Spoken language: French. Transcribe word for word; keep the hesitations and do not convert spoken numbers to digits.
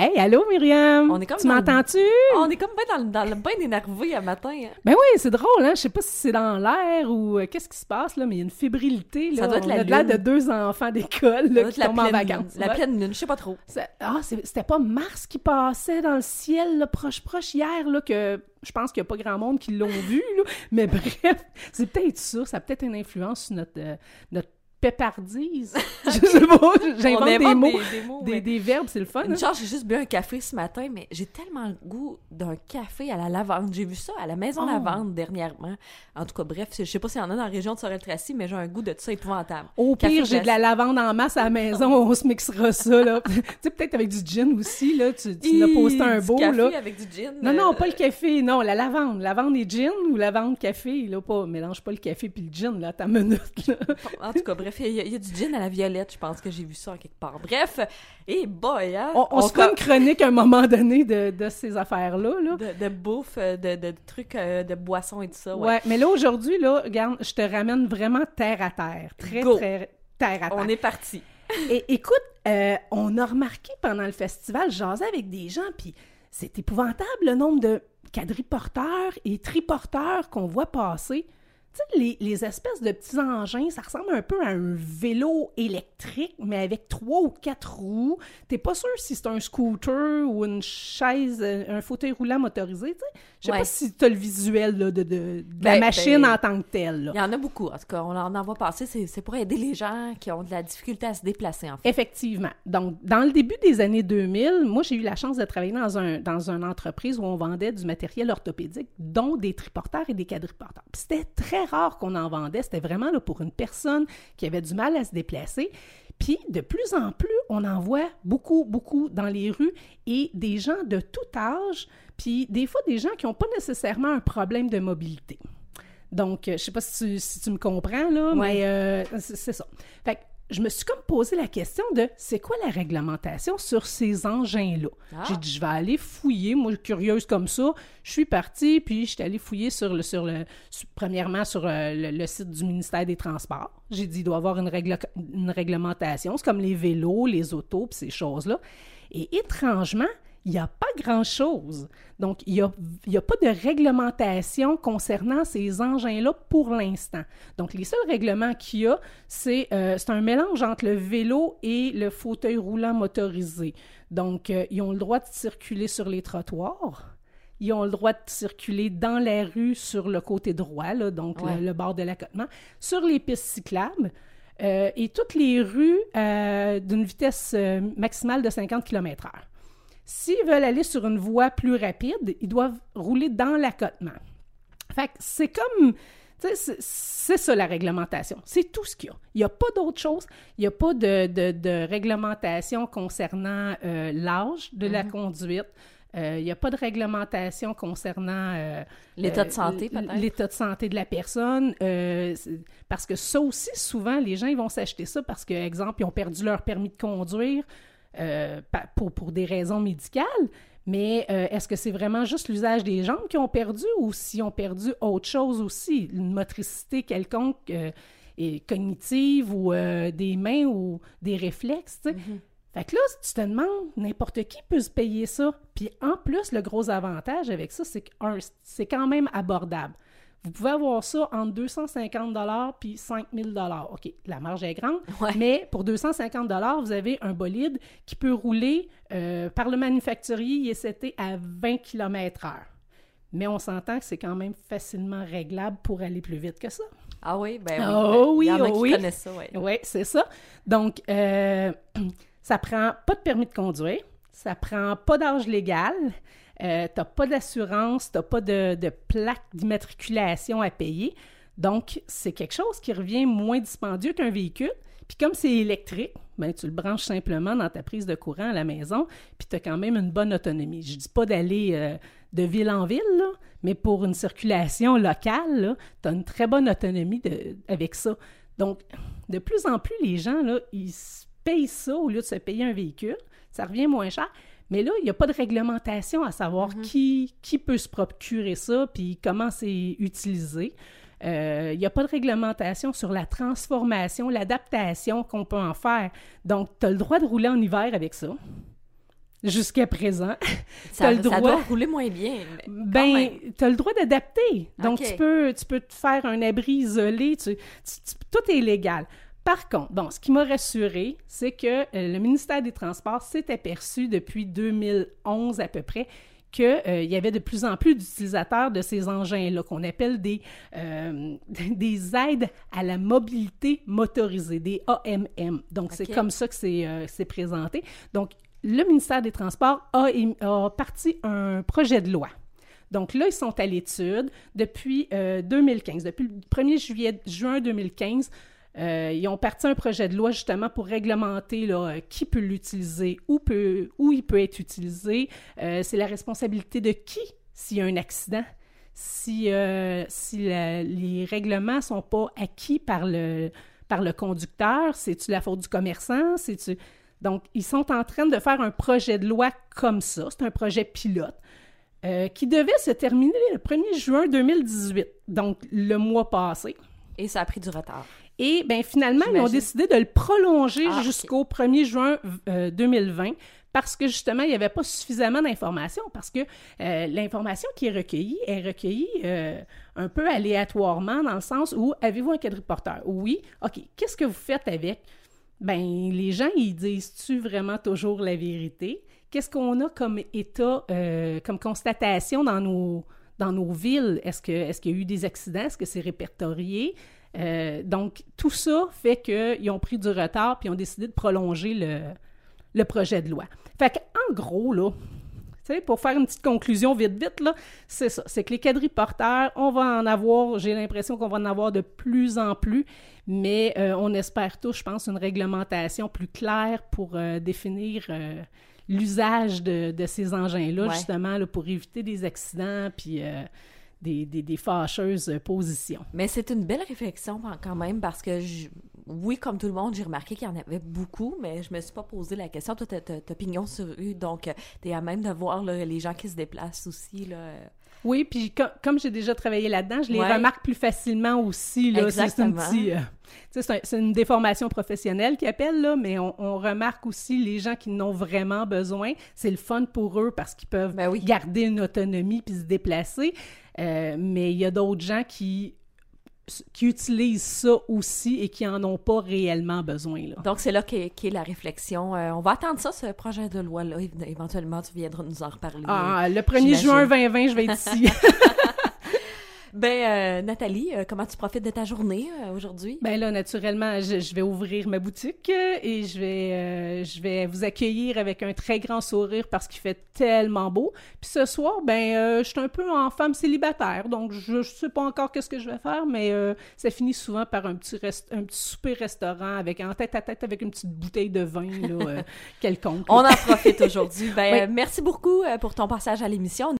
Hey, allô Myriam! On est comme tu dans le- m'entends-tu? On est comme bien dans, le- dans le bain énervé à matin. Hein. Ben oui, c'est drôle, hein? Je sais pas si c'est dans l'air ou euh, qu'est-ce qui se passe, là, mais il y a une fébrilité, là. Ça doit être On la a l'air lune. de deux enfants d'école, Ça là, doit qui être la tombent en pleine vacances. lune. La Ouais. pleine lune, je sais pas trop. Ça- Ah, c'est- c'était pas Mars qui passait dans le ciel, là, proche-proche hier, là, que je pense qu'il y a pas grand monde qui l'ont vu, là. Mais bref, c'est peut-être ça, ça a peut-être une influence sur notre, euh, notre pépardise. Je sais pas, j'invente On des invente mots, des, des mots. des, mais- des verbes, c'est le fun. Une hein? chance, j'ai juste bu un café ce matin, mais j'ai tellement le goût d'un café à la lavande. J'ai vu ça à la maison Oh. lavande dernièrement. En tout cas, bref, je sais pas s'il y en a dans la région de Sorel-Tracy, mais j'ai un goût de ça épouvantable. Au Café pire, j'ai de la glacé. lavande en masse à la maison, on se mixera ça, là. Tu sais, peut-être avec du gin aussi, là, tu, tu l'as posté un Du beau, café là. avec du gin. Non, non, euh, pas le café, non, la lavande. Lavande et gin ou lavande café, là, pas, mélange pas le café puis le gin, là, ta minute, là. En tout cas, bref, il y, a- il y a du gin à la violette, je pense que j'ai vu ça en quelque part. Bref, et boy, hein, On, on se fera une chronique à un moment donné de, de ces affaires-là, là. de, de bouffe, euh, de, de trucs, euh, de boissons et tout ça. Ouais. Ouais, mais là, aujourd'hui, là, regarde, je te ramène vraiment terre à terre. Très, Go. très terre à terre. On est parti. Et écoute, euh, on a remarqué pendant le festival, je jasais avec des gens, puis c'est épouvantable le nombre de quadriporteurs et triporteurs qu'on voit passer. Tu sais, les, les espèces de petits engins, ça ressemble un peu à un vélo électrique, mais avec trois ou quatre roues. T'es pas sûr si c'est un scooter ou une chaise, euh, un fauteuil roulant motorisé, tu sais. Je sais Ouais. pas si t'as le visuel là, de, de, de la Ben, machine ben, en tant que telle. là. Il y en a beaucoup. En tout cas, on en en voit passer. C'est, c'est pour aider les gens qui ont de la difficulté à se déplacer, en fait. Effectivement. Donc, dans le début des années deux mille, moi, j'ai eu la chance de travailler dans, un, dans une entreprise où on vendait du matériel orthopédique, dont des triporteurs et des quadriporteurs. Puis c'était très rare qu'on en vendait. C'était vraiment là, pour une personne qui avait du mal à se déplacer. Puis, de plus en plus, on en voit beaucoup, beaucoup dans les rues et des gens de tout âge, puis des fois, des gens qui n'ont pas nécessairement un problème de mobilité. Donc, euh, je ne sais pas si tu, si tu me comprends, là, Ouais. mais euh, c'est, c'est ça. Fait que je me suis comme posé la question de c'est quoi la réglementation sur ces engins-là? Ah. J'ai dit, je vais aller fouiller. Moi, curieuse comme ça, je suis partie, puis je suis allée fouiller sur le, sur le, sur- premièrement sur euh, le, le site du ministère des Transports. J'ai dit, il doit y avoir une, règle, une réglementation. C'est comme les vélos, les autos, puis ces choses-là. Et étrangement, il n'y a pas grand-chose. Donc, il n'y a, il y a pas de réglementation concernant ces engins-là pour l'instant. Donc, les seuls règlements qu'il y a, c'est, euh, c'est un mélange entre le vélo et le fauteuil roulant motorisé. Donc, euh, ils ont le droit de circuler sur les trottoirs. Ils ont le droit de circuler dans la rue sur le côté droit, là, donc Ouais. le, le bord de l'accotement, sur les pistes cyclables euh, et toutes les rues euh, d'une vitesse euh, maximale de cinquante kilomètres heure. S'ils veulent aller sur une voie plus rapide, ils doivent rouler dans l'accotement. Fait que c'est comme... tu sais, C'est, c'est ça la réglementation. C'est tout ce qu'il y a. Il n'y a pas d'autre chose. Il n'y a pas de, de, de réglementation concernant euh, l'âge de la conduite. Euh, il n'y a pas de réglementation concernant... euh, L'état de euh, santé, l- peut-être? L'état de santé de la personne. euh, c'est- parce que ça aussi, souvent, les gens ils vont s'acheter ça parce que, exemple, ils ont perdu leur permis de conduire euh, pa- pour, pour des raisons médicales. Mais euh, est-ce que c'est vraiment juste l'usage des jambes qui ont perdu ou s'ils ont perdu autre chose aussi, une motricité quelconque euh, et cognitive ou euh, des mains ou des réflexes, tu sais? Mm-hmm. Fait que là, si tu te demandes, n'importe qui peut se payer ça. Puis en plus, le gros avantage avec ça, c'est que un, c'est quand même abordable. Vous pouvez avoir ça entre deux cent cinquante dollars puis cinq mille dollars. OK, la marge est grande, Ouais. mais pour deux cent cinquante dollars, vous avez un bolide qui peut rouler euh, par le manufacturier, il est seté à vingt kilomètres heure. Mais on s'entend que c'est quand même facilement réglable pour aller plus vite que ça. Ah oui, ben oui. Oh oui, Il y en a oh qui oui. connaissent ça, ouais. Oui, c'est ça. Donc, euh, ça prend pas de permis de conduire, ça prend pas d'âge légal, euh, t'as pas d'assurance, t'as pas de, de plaque d'immatriculation à payer. Donc, c'est quelque chose qui revient moins dispendieux qu'un véhicule. Puis comme c'est électrique, ben, tu le branches simplement dans ta prise de courant à la maison, puis tu as quand même une bonne autonomie. Je dis pas d'aller euh, de ville en ville, là, mais pour une circulation locale, tu as une très bonne autonomie de, avec ça. Donc, de plus en plus, les gens, là, ils se payent ça au lieu de se payer un véhicule. Ça revient moins cher. Mais là, il n'y a pas de réglementation à savoir mm-hmm. qui, qui peut se procurer ça puis comment c'est utilisé. Euh, il n'y a pas de réglementation sur la transformation, l'adaptation qu'on peut en faire. Donc, tu as le droit de rouler en hiver avec ça. jusqu'à présent. Ça, T'as le droit... ça doit rouler moins bien. Mais ben, tu as le droit d'adapter. Donc, Okay. tu peux, tu peux te faire un abri isolé. Tu, tu- tu- tout est légal. Par contre, bon, ce qui m'a rassurée, c'est que euh, le ministère des Transports s'est aperçu depuis deux mille onze à peu près qu'il euh, y avait de plus en plus d'utilisateurs de ces engins-là, qu'on appelle des, euh, des aides à la mobilité motorisée, des A M M. Donc, c'est OK. comme ça que c'est euh, c'est présenté. Donc, le ministère des Transports a, émis- a parti un projet de loi. Donc là, ils sont à l'étude depuis euh, deux mille quinze. Depuis le premier juillet, juin deux mille quinze, euh, ils ont parti un projet de loi justement pour réglementer là, euh, qui peut l'utiliser, où, peut, où il peut être utilisé. Euh, c'est la responsabilité de qui s'il y a un accident. Si, euh, si la- les règlements ne sont pas acquis par le, par le conducteur, c'est-tu la faute du commerçant? C'est-tu... Donc, ils sont en train de faire un projet de loi comme ça. C'est un projet pilote. Euh, qui devait se terminer le premier juin deux mille dix-huit, donc le mois passé. Et ça a pris du retard. Et bien, finalement, ils ont J'imagine. décidé de le prolonger Ah, jusqu'au premier juin euh, deux mille vingt parce que, justement, il n'y avait pas suffisamment d'informations, parce que euh, l'information qui est recueillie est recueillie euh, un peu aléatoirement, dans le sens où, avez-vous un quadriporteur? Oui. OK. Qu'est-ce que vous faites avec? Ben, les gens, ils disent-tu vraiment toujours la vérité? Qu'est-ce qu'on a comme état, euh, comme constatation dans nos, dans nos villes? Est-ce que, est-ce qu'il y a eu des accidents? Est-ce que c'est répertorié? Euh, donc, tout ça fait qu'ils ont pris du retard puis ils ont décidé de prolonger le, le projet de loi. Fait qu'en gros, là, tu sais, pour faire une petite conclusion vite, vite, là, c'est ça. C'est que les quadriporteurs, on va en avoir, j'ai l'impression qu'on va en avoir de plus en plus, mais euh, on espère tous, je pense, une réglementation plus claire pour euh, définir euh, l'usage de, de ces engins-là, Ouais. justement, là, pour éviter des accidents puis euh, des, des, des fâcheuses positions. Mais c'est une belle réflexion quand même parce que, je- oui, comme tout le monde, j'ai remarqué qu'il y en avait beaucoup, mais je me suis pas posé la question. Toi, t'as, t'as, t'as pignon sur rue, donc t'es à même de voir là, les gens qui se déplacent aussi. Là. Oui, puis com- comme j'ai déjà travaillé là-dedans, je les Ouais. remarque plus facilement aussi. Là. C'est, c'est, une Exactement. petit, euh, tu sais, c'est, un- c'est une déformation professionnelle qu'ils appellent, là, mais on, on remarque aussi les gens qui en ont vraiment besoin. C'est le fun pour eux parce qu'ils peuvent Ben oui. garder une autonomie puis se déplacer. Euh, mais il y a d'autres gens qui, qui utilisent ça aussi et qui en ont pas réellement besoin. Là. Donc, c'est là qu'est, qu'est la réflexion. Euh, on va attendre ça, ce projet de loi-là. Éve- Éventuellement, tu viendras nous en reparler. Ah, le premier j'imagine. juin vingt vingt, je vais être ici. Ben, euh, Nathalie, euh, comment tu profites de ta journée euh, aujourd'hui? Ben là, naturellement, je, je vais ouvrir ma boutique euh, et je vais, euh, je vais vous accueillir avec un très grand sourire parce qu'il fait tellement beau. Puis ce soir, ben, euh, je suis un peu en femme célibataire, donc je ne sais pas encore qu'est-ce que je vais faire, mais euh, ça finit souvent par un petit, rest- un petit souper restaurant avec, en tête à tête avec une petite bouteille de vin là, euh, quelconque. On en profite aujourd'hui. Ben, Oui. euh, merci beaucoup euh, pour ton passage à l'émission.